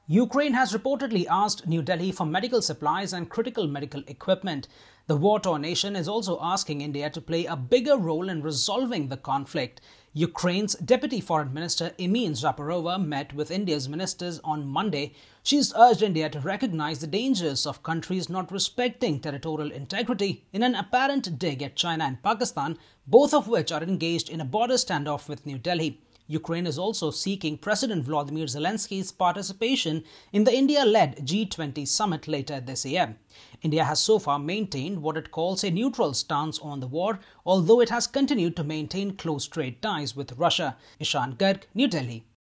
Ukraine has reportedly asked New Delhi for medical supplies and critical medical equipment. The war-torn nation is also asking India to play a bigger role in resolving the conflict. Ukraine's Deputy Foreign Minister Emine Zaporova met with India's ministers on Monday. She's urged India to recognize the dangers of countries not respecting territorial integrity in an apparent dig at China and Pakistan, both of which are engaged in a border standoff with New Delhi. Ukraine is also seeking President Volodymyr Zelensky's participation in the India-led G20 summit later this year. India has so far maintained what it calls a neutral stance on the war, although it has continued to maintain close trade ties with Russia. Ishan Garg, New Delhi.